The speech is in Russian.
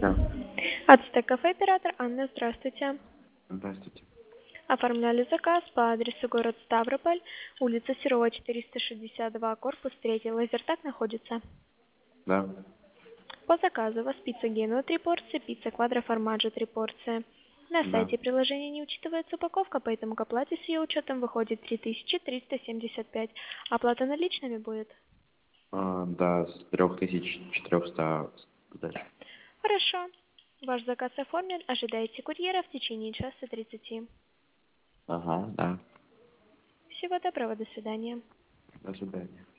Да. Ацтек кафе, оператор Анна, здравствуйте. Здравствуйте. Оформляли заказ по адресу город Ставрополь, улица Серова, 462, корпус 3. Лазертаг находится. Да. По заказу у вас пицца Генуа 3 порции, пицца Квадро-Формаджо 3 порции. На Да. сайте приложения не учитывается упаковка, поэтому к оплате с ее учетом выходит 3375. Оплата наличными будет? Да, с 3400 сдачи. Хорошо. Ваш заказ оформлен. Ожидайте курьера в течение часа 30. Ага, да. Всего доброго, до свидания. До свидания.